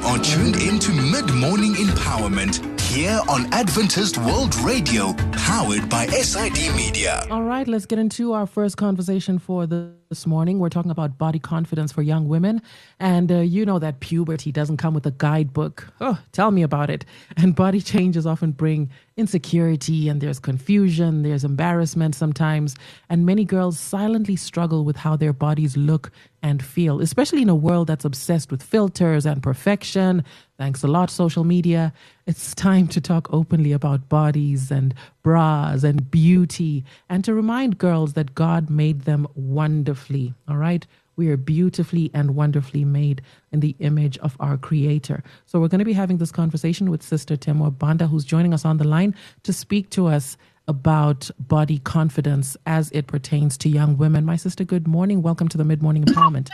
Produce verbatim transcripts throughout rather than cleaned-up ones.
are tuned into Mid-Morning Empowerment here on Adventist World Radio, powered by S I D Media. All right, let's get into our first conversation for this morning. We're talking about body confidence for young women. And uh, you know that puberty doesn't come with a guidebook. Oh, tell me about it. And body changes often bring insecurity, and there's confusion, there's embarrassment sometimes. And many girls silently struggle with how their bodies look and feel, especially in a world that's obsessed with filters and perfection. Thanks a lot, social media. It's time to talk openly about bodies and bras and beauty, and to remind girls that God made them wonderfully, all right? We are beautifully and wonderfully made in the image of our Creator. So we're going to be having this conversation with Sister Temwa Banda, who's joining us on the line to speak to us about body confidence as it pertains to young women. My sister, good morning. Welcome to the Mid-Morning Empowerment.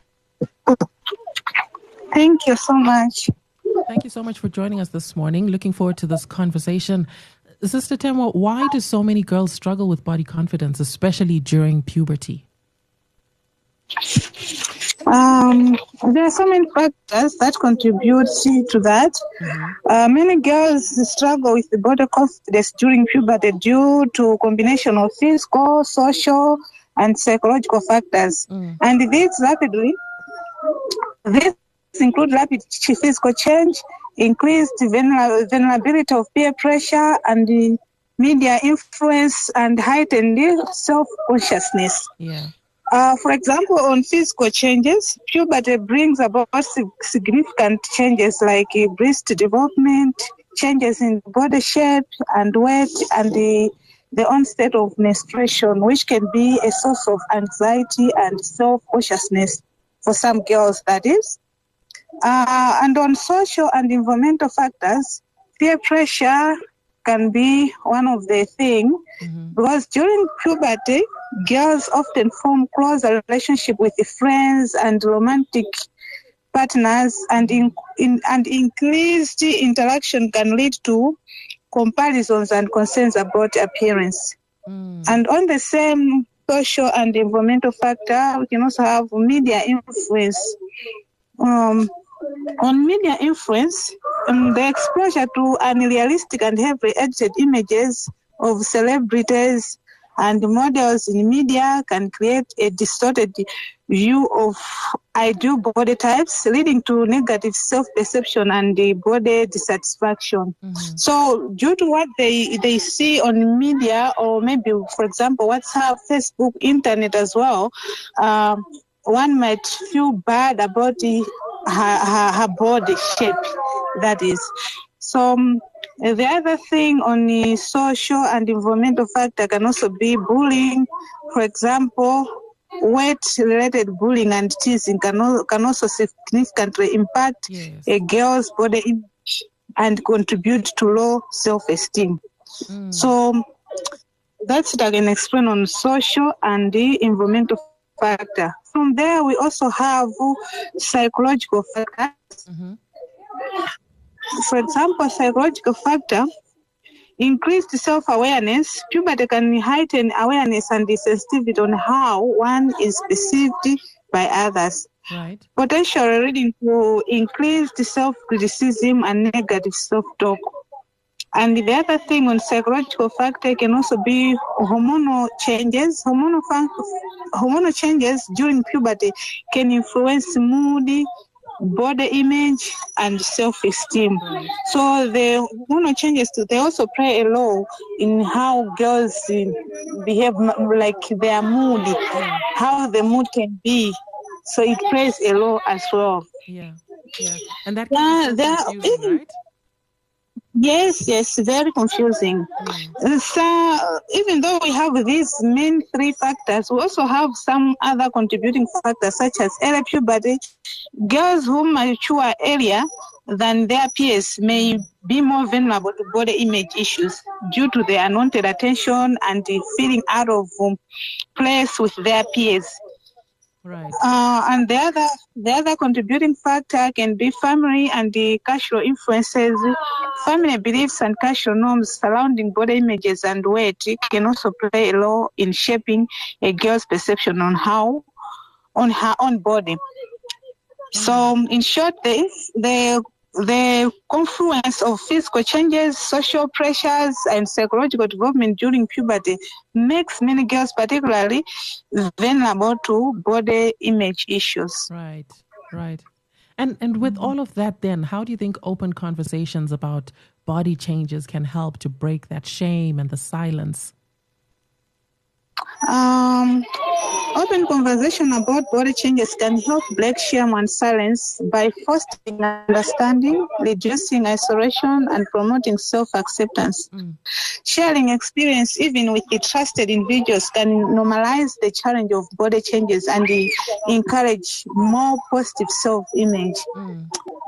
Thank you so much. Thank you so much for joining us this morning. Looking forward to this conversation. Sister Temwa, why do so many girls struggle with body confidence, especially during puberty? Um, there are so many factors that contribute to that. Mm-hmm. Uh, many girls struggle with the body confidence during puberty due to a combination of physical, social, and psychological factors. Mm. And these rapidly, these include rapid physical change, increased vulner- vulnerability of peer pressure, and the media influence, and heightened self-consciousness. Yeah. Uh, for example, on physical changes, puberty brings about significant changes like uh, breast development, changes in body shape and weight, and the, the onset of menstruation, which can be a source of anxiety and self-consciousness for some girls, that is. Uh, and on social and environmental factors, peer pressure can be one of the things, mm-hmm. because during puberty, girls often form closer relationship with friends and romantic partners, and in, in and increased interaction can lead to comparisons and concerns about appearance. Mm. And on the same social and environmental factor, we can also have media influence. Um, on media influence, um, the exposure to unrealistic and heavily edited images of celebrities and models in media can create a distorted view of ideal body types, leading to negative self-perception and the body dissatisfaction. Mm-hmm. So due to what they, they see on media, or maybe, for example, WhatsApp, Facebook, internet as well, um, one might feel bad about the, her, her, her body shape, that is. So um, the other thing on the social and environmental factor can also be bullying. For example, weight-related bullying and teasing can, al- can also significantly impact yes. a girl's body image and contribute to low self-esteem. Mm. So that's what I can explain on social and the environmental factor. From there, we also have psychological factors. Mm-hmm. For example, psychological factor, increased self-awareness. Puberty can heighten awareness and sensitivity on how one is perceived by others. Right. Potentially leading to increased self-criticism and negative self-talk. And the other thing on psychological factor can also be hormonal changes. Hormonal, fun- hormonal changes during puberty can influence mood, body image, and self-esteem. Right. So the hormonal changes, they also play a role in how girls behave, like their mood, yeah. how the mood can be. So it plays a role as well. Yeah, yeah. And that can be so confusing, right? Yes, yes, very confusing. Mm. So even though we have these main three factors, we also have some other contributing factors such as early puberty. Girls who mature earlier than their peers may be more vulnerable to body image issues due to the unwanted attention and the feeling out of place with their peers. Right. Uh, and the other, the other contributing factor can be family and the cultural influences. Family beliefs and cultural norms surrounding body images and weight can also play a role in shaping a girl's perception on how, on her own body. So, in short, this the the confluence of physical changes, social pressures, and psychological development during puberty makes many girls particularly vulnerable to body image issues. Right, right. And and with all of that, then, how do you think open conversations about body changes can help to break that shame and the silence? Um, open conversation about body changes can help break shame and silence by fostering understanding, reducing isolation, and promoting self-acceptance. Mm. Sharing experience, even with the trusted individuals, can normalize the challenge of body changes and the, encourage more positive self-image. Mm.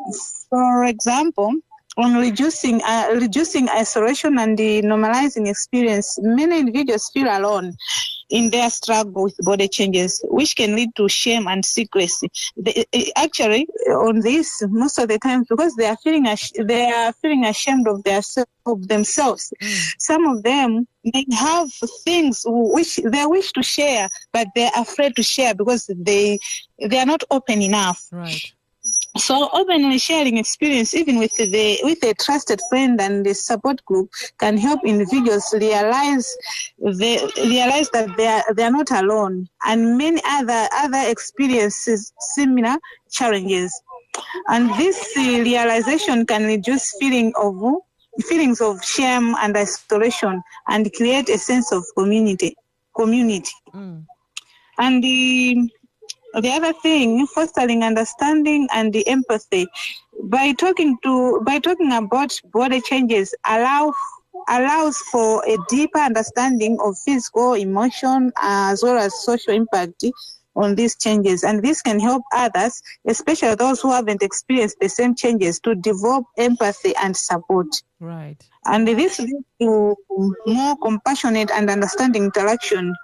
For example, on reducing uh, reducing isolation and the normalizing experience, many individuals feel alone in their struggle with body changes, which can lead to shame and secrecy. They, actually, on this, most of the time, because they are feeling ash- they are feeling ashamed of their of themselves. Mm. Some of them may have things which they wish to share, but they are afraid to share because they they are not open enough. Right. So openly sharing experience, even with the with a trusted friend and the support group, can help individuals realize they realize that they are they are not alone, and many other other experiences similar challenges. And this uh, realization can reduce feeling of feelings of shame and isolation, and create a sense of community. Community. Mm. And the The other thing, fostering understanding and the empathy. By talking to, by talking about body changes, allow allows for a deeper understanding of physical, emotion, as well as social impact on these changes. And this can help others, especially those who haven't experienced the same changes, to develop empathy and support. Right. And this leads to more compassionate and understanding interaction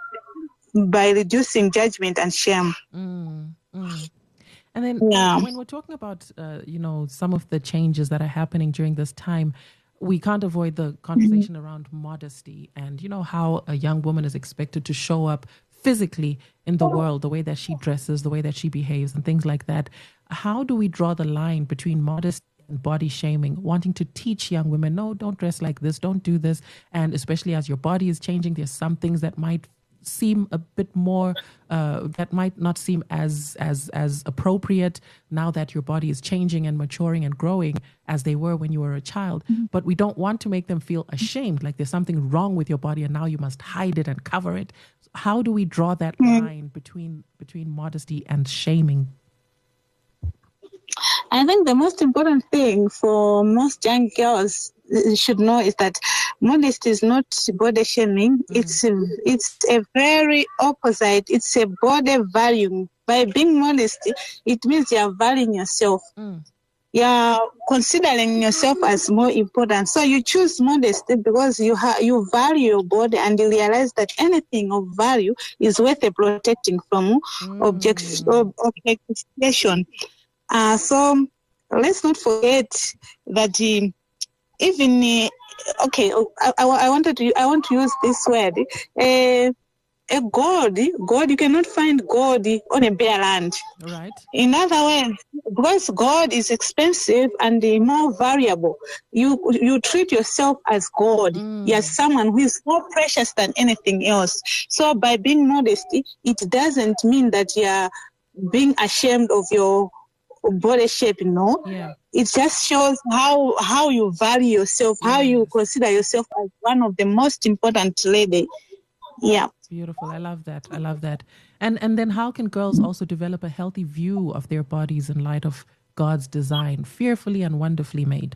by reducing judgment and shame. Mm, mm. And then Yeah. when, when we're talking about, uh, you know, some of the changes that are happening during this time, we can't avoid the conversation mm-hmm. around modesty and, you know, how a young woman is expected to show up physically in the world, the way that she dresses, the way that she behaves and things like that. How do we draw the line between modesty and body shaming, wanting to teach young women, no, don't dress like this, don't do this. And especially as your body is changing, there's some things that might seem a bit more uh, that might not seem as as as appropriate now that your body is changing and maturing and growing as they were when you were a child. Mm-hmm. But we don't want to make them feel ashamed, like there's something wrong with your body and now you must hide it and cover it. How do we draw that mm-hmm. line between between modesty and shaming? I think the most important thing for most young girls should know is that modesty is not body shaming. Mm. It's a, it's a very opposite. It's a body valuing. By being modest, it means you're valuing yourself. Mm. You're considering yourself as more important. So you choose modesty because you ha- you value your body and you realize that anything of value is worth protecting from mm. object- ob- objectification. Uh, so let's not forget that um, even uh, okay, I, I, I wanted to I want to use this word. Uh, a god, God, you cannot find God on a bare land. Right. In other words, because God is expensive and more variable, you you treat yourself as God. Mm. You're someone who is more precious than anything else. So by being modest, it doesn't mean that you're being ashamed of your body shape, no. Yeah. It just shows how how you value yourself, yes. How you consider yourself as one of the most important lady. Yeah. Beautiful. I love that. I love that. And and then how can girls also develop a healthy view of their bodies in light of God's design, fearfully and wonderfully made?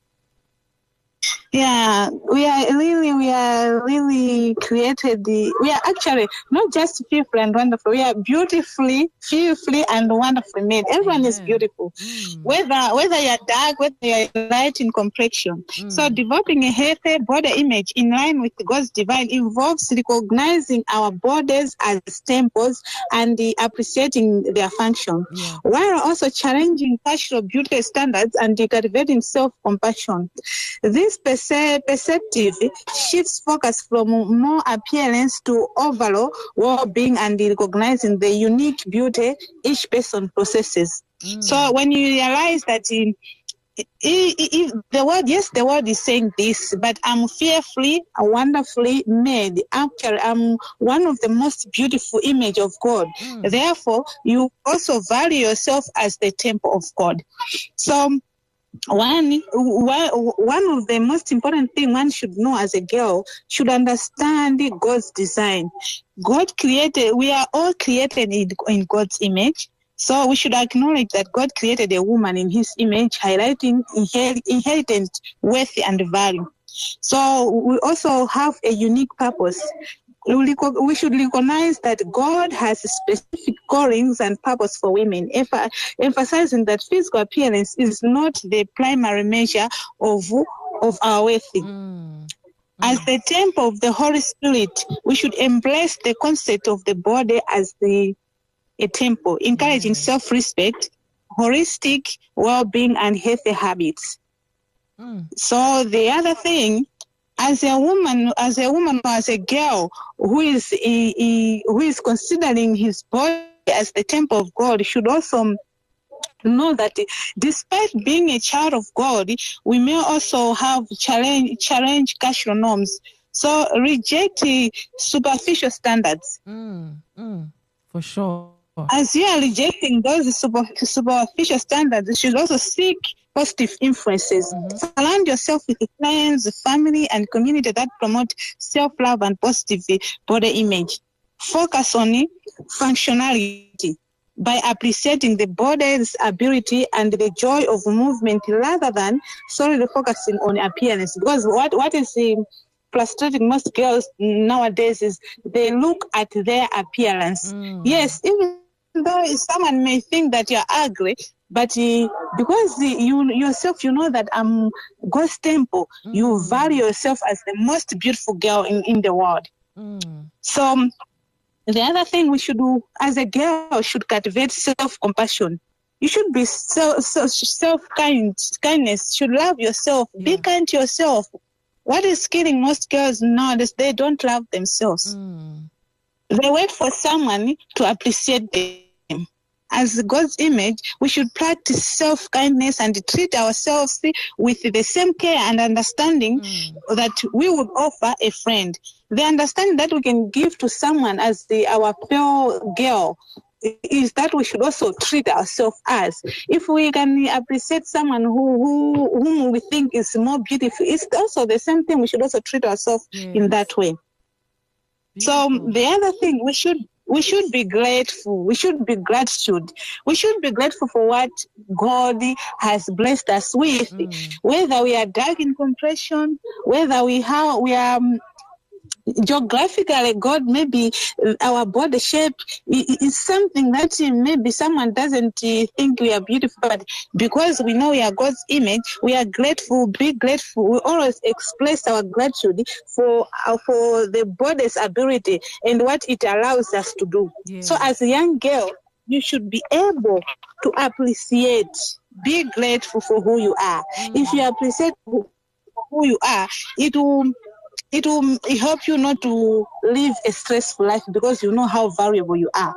Yeah, we are really, we are really created. The, we are actually not just fearfully and wonderful. We are beautifully, fearfully and wonderfully made. Everyone Amen. Is beautiful, mm. whether whether you are dark, whether you are light in complexion. Mm. So developing a healthy body image in line with God's divine involves recognizing our bodies as temples and the appreciating their function, yeah. while also challenging cultural beauty standards and cultivating self-compassion. This perceptive shifts focus from more appearance to overall well-being and recognizing the unique beauty each person possesses. Mm. So when you realize that in, If, if the word, yes, the word is saying this, but I'm fearfully and wonderfully made. Actually, I'm one of the most beautiful image of God. Mm. Therefore, you also value yourself as the temple of God. So, one, one of the most important thing one should know as a girl should understand God's design. God created, we are all created in, in God's image. So we should acknowledge that God created a woman in his image, highlighting inher- inherent worth and value. So we also have a unique purpose. We should recognize that God has specific callings and purpose for women, emphasizing that physical appearance is not the primary measure of, of our worth. Mm. As the temple of the Holy Spirit, we should embrace the concept of the body as the a temple, encouraging mm. self-respect, holistic well-being, and healthy habits. Mm. So the other thing, as a woman, as a woman, or as a girl who is he, he, who is considering his body as the temple of God, should also know that despite being a child of God, we may also have challenge challenge cultural norms. So reject superficial standards. Mm. Mm. For sure. As you are rejecting those super, superficial standards, you should also seek positive influences. Mm-hmm. Surround yourself with friends, family, and community that promote self-love and positive body image. Focus on functionality by appreciating the body's ability and the joy of movement rather than solely focusing on appearance. Because what, what is the frustrating most girls nowadays is they look at their appearance. Mm. Yes, even though someone may think that you're ugly, but uh, because uh, you yourself, you know that I'm God's temple, mm. you value yourself as the most beautiful girl in, in the world. Mm. So um, the other thing we should do as a girl should cultivate self-compassion. You should be self, self, self-kind, kindness, should love yourself, yeah. Be kind to yourself. What is killing most girls nowadays? They don't love themselves. Mm. They wait for someone to appreciate them. As God's image, we should practice self-kindness and treat ourselves with the same care and understanding mm. that we would offer a friend. The understanding that we can give to someone as the, our pure girl is that we should also treat ourselves as. If we can appreciate someone who, who whom we think is more beautiful, it's also the same thing. We should also treat ourselves yes. in that way. Beautiful. So the other thing, we should we should be grateful. We should be gratitude. We should be grateful for what God has blessed us with. Mm. Whether we are dark in complexion, whether we have we are um, geographically, God, maybe our body shape is something that maybe someone doesn't think we are beautiful, but because we know we are God's image, we are grateful, be grateful. We always express our gratitude for uh, for the body's ability and what it allows us to do. Yeah. So as a young girl, you should be able to appreciate, be grateful for who you are. Mm. If you appreciate who, who you are, it will It will help you not to live a stressful life because you know how valuable you are.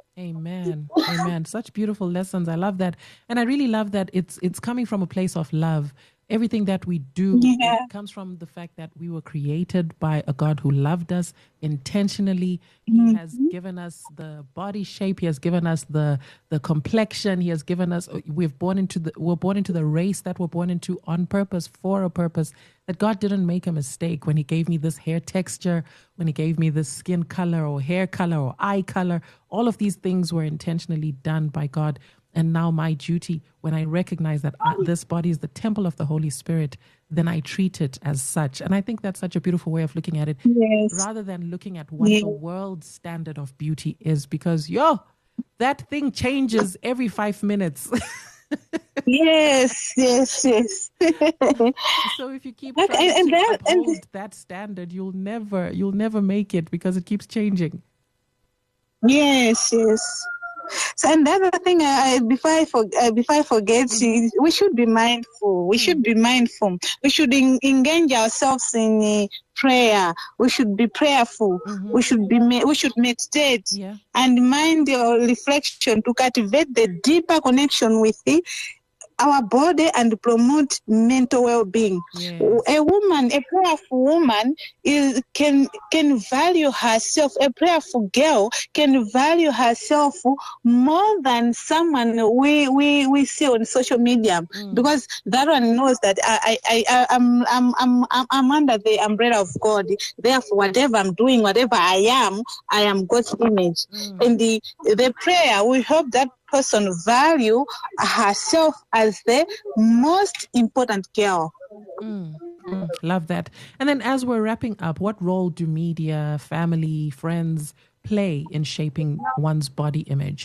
Amen. Amen. Such beautiful lessons. I love that. And I really love that it's it's coming from a place of love. Everything that we do yeah. comes from the fact that we were created by a God who loved us intentionally. Mm-hmm. He has given us the body shape. He has given us the the complexion. He has given us. We've born into the. We're born into the race that we're born into on purpose, for a purpose. That God didn't make a mistake when He gave me this hair texture, when He gave me this skin color or hair color or eye color. All of these things were intentionally done by God. And now my duty, when I recognize that I, this body is the temple of the Holy Spirit, then I treat it as such. And I think that's such a beautiful way of looking at it, yes. rather than looking at what yes. the world's standard of beauty is. Because, yo, that thing changes every five minutes. yes, yes, yes. So if you keep trying and, and to that, uphold and that standard, you'll never, you'll never make it because it keeps changing. Yes, yes. So, and the other thing, uh, before I for, uh, before I forget, mm-hmm. we should be mindful. We mm-hmm. should be mindful. We should in, engage ourselves in uh, prayer. We should be prayerful. Mm-hmm. We should be we should meditate yeah. and mind or reflection to cultivate the deeper connection with the our body and promote mental well-being. Yes. A woman, a prayerful woman, is can can value herself. A prayerful girl can value herself more than someone we we, we see on social media, mm. because that one knows that I I I I'm I'm I'm I'm under the umbrella of God. Therefore, whatever I'm doing, whatever I am, I am God's image. Mm. And the the prayer, we hope that person value herself as the most important girl. Mm, mm, love that. And then as we're wrapping up, what role do media, family, friends play in shaping one's body image?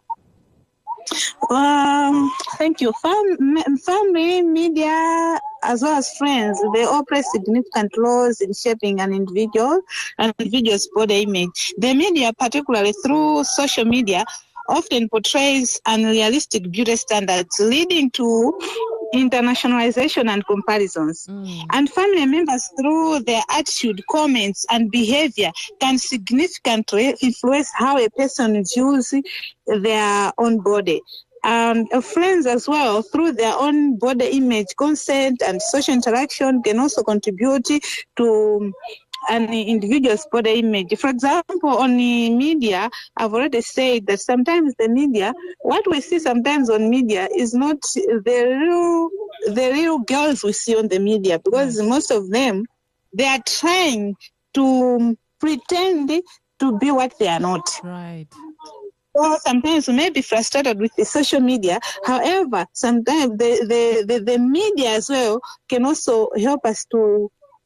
Um, thank you. Fam- family, media, as well as friends, they all play significant roles in shaping an individual, an individual's body image. The media, particularly through social media, often portrays unrealistic beauty standards, leading to internationalization and comparisons. Mm. And family members, through their attitude, comments, and behavior, can significantly influence how a person views their own body. And friends as well, through their own body image, consent, and social interaction, can also contribute to an individual's body image. For example, on the media, I've already said that sometimes the media, what we see sometimes on media is not the real, the real girls we see on the media, because right. most of them, they are trying to pretend to be what they are not. Right. Well, sometimes we may be frustrated with the social media. However, sometimes the, the, the, the media as well can also help us to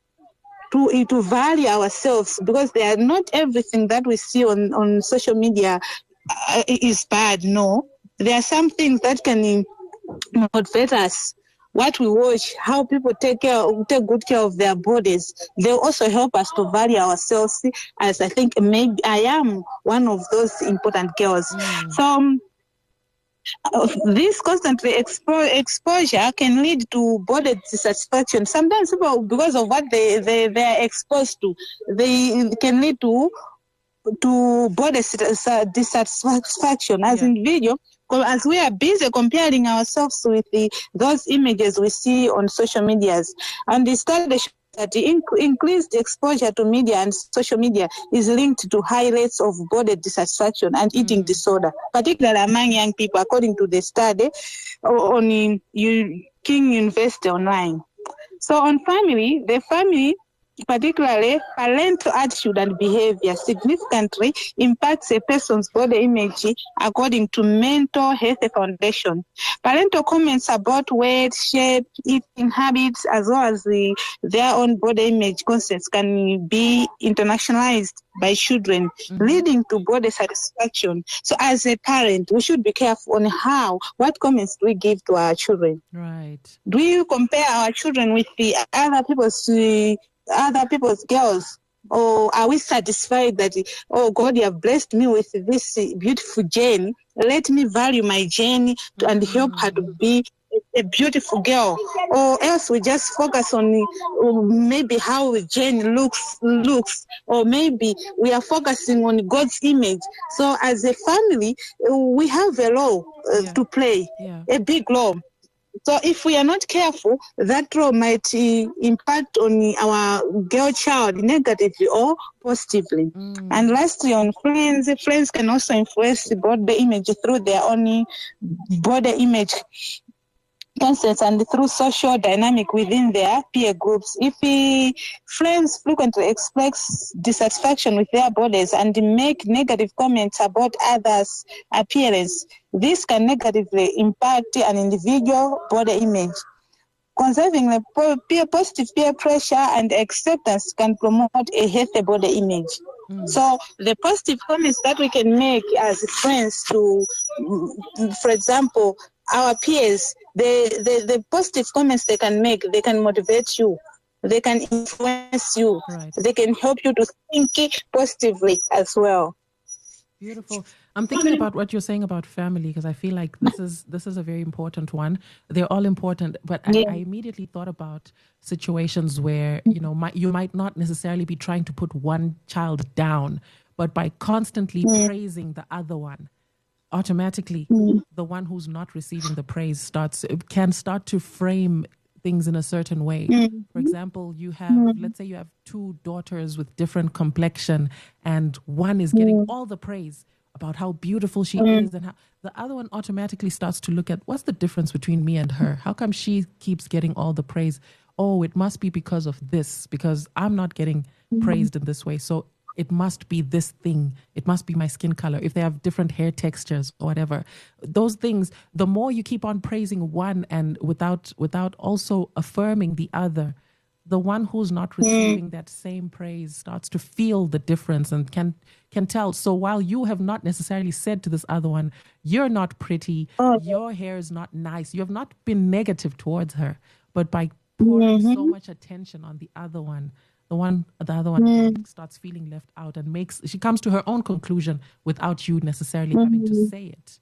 To, to value ourselves, because they are not everything that we see on, on social media uh, is bad. No, there are some things that can motivate us. What we watch, how people take care, take good care of their bodies, they also help us to value ourselves. As I think maybe I am one of those important girls. Mm. So. Um, Uh, this constant expo- exposure can lead to body dissatisfaction. Sometimes people, because of what they, they, they are exposed to, they can lead to to body dissatisfaction. As yeah. individual, as we are busy comparing ourselves with the, those images we see on social medias. And the study that the inc- increased exposure to media and social media is linked to high rates of body dissatisfaction and eating mm. disorder, particularly among young people, according to the study on U- King University Online. So on family, the family, particularly parental attitude and behavior, significantly impacts a person's body image according to Mental Health Foundation. Parental comments about weight, shape, eating habits, as well as the, their own body image concepts can be internationalized by children, mm-hmm. leading to body satisfaction. So as a parent, we should be careful on how, what comments do we give to our children? Right. Do you compare our children with the other people's uh, other people's girls, or are we satisfied that, oh God, you have blessed me with this beautiful gene, let me value my gene to, and help her to be a beautiful girl? Or else we just focus on uh, maybe how the gene looks looks or maybe we are focusing on God's image. So as a family, we have a role uh, yeah. to play, yeah. a big role. So if we are not careful, that role might uh, impact on our girl child negatively or positively. Mm. And lastly, on friends, friends can also influence the body image through their own body image concepts and through social dynamic within their peer groups. If uh, friends frequently express dissatisfaction with their bodies and make negative comments about others' appearance, this can negatively impact an individual body image. Conserving the peer, positive peer pressure and acceptance can promote a healthy body image. Mm. So the positive comments that we can make as friends to, for example, our peers, the, the, the positive comments they can make, they can motivate you. They can influence you. Right. They can help you to think positively as well. Beautiful. I'm thinking about what you're saying about family because I feel like this is this is a very important one. They're all important, but I, Yeah. I immediately thought about situations where you know might, you might not necessarily be trying to put one child down, but by constantly praising the other one, automatically the one who's not receiving the praise starts can start to frame things in a certain way. For example, you have, let's say you have two daughters with different complexion and one is getting all the praise about how beautiful she is and how the other one automatically starts to look at what's the difference between me and her? How come she keeps getting all the praise? Oh, it must be because of this, because I'm not getting praised in this way. So it must be this thing. It must be my skin color. If they have different hair textures or whatever, those things, the more you keep on praising one and without without also affirming the other, the one who's not receiving that same praise starts to feel the difference and can can tell. So while you have not necessarily said to this other one, you're not pretty, your hair is not nice, you have not been negative towards her, but by pouring so much attention on the other one, the one, the other one mm. starts feeling left out and makes, she comes to her own conclusion without you necessarily mm-hmm. having to say it.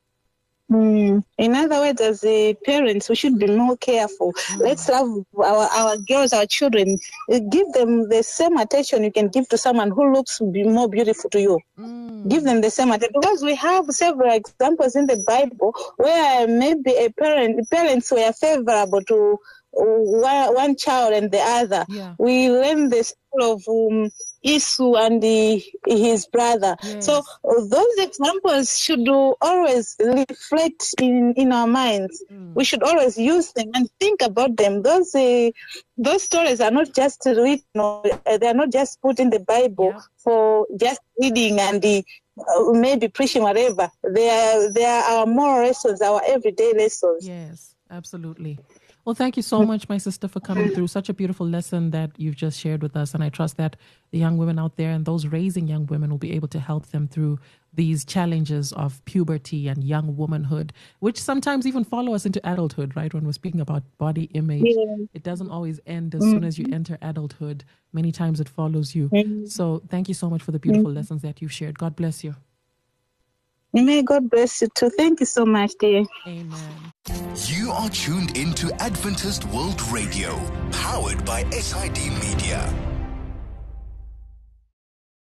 Mm. In other words, as a parents, we should be more careful. Mm. Let's love our, our girls, our children. Give them the same attention you can give to someone who looks be more beautiful to you. Mm. Give them the same attention. Because we have several examples in the Bible where maybe a parent, parents were favorable to one, one child and the other. Yeah. We learn the story of um, Esau and the, his brother. Yes. So uh, those examples should always reflect in, in our minds. Mm. We should always use them and think about them. Those uh, those stories are not just written, or, uh, they are not just put in the Bible yeah. for just reading and the, uh, maybe preaching, whatever. They are, they are our moral lessons, our everyday lessons. Yes, absolutely. Well, thank you so much, my sister, for coming through. Such a beautiful lesson that you've just shared with us. And I trust that the young women out there and those raising young women will be able to help them through these challenges of puberty and young womanhood, which sometimes even follow us into adulthood, right? When we're speaking about body image, yeah. it doesn't always end as mm-hmm. soon as you enter adulthood. Many times it follows you. Mm-hmm. So thank you so much for the beautiful mm-hmm. lessons that you've shared. God bless you. May God bless you too. Thank you so much, dear. Amen. You are tuned into Adventist World Radio, powered by S I D Media.